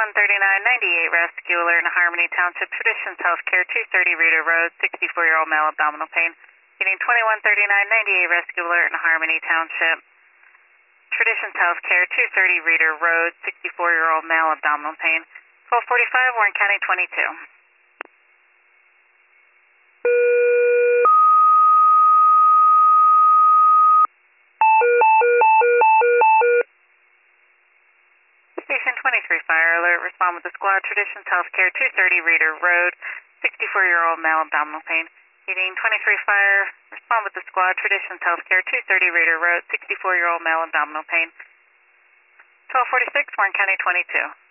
213998 rescue alert in Harmony Township, Traditions Healthcare, 230 Reader Road, 64-year-old male abdominal pain. Getting 213998 rescue alert in Harmony Township, Traditions Healthcare, 230 Reader Road, 64-year-old male abdominal pain. 1245, Warren County 22. Station 23 fire alert. Respond with the squad. Traditions Healthcare, 230 Reader Road, 64-year-old male abdominal pain. Heating 23 fire. Respond with the squad. Traditions Healthcare, 230 Reader Road, 64-year-old male abdominal pain. 1246, Warren County 22.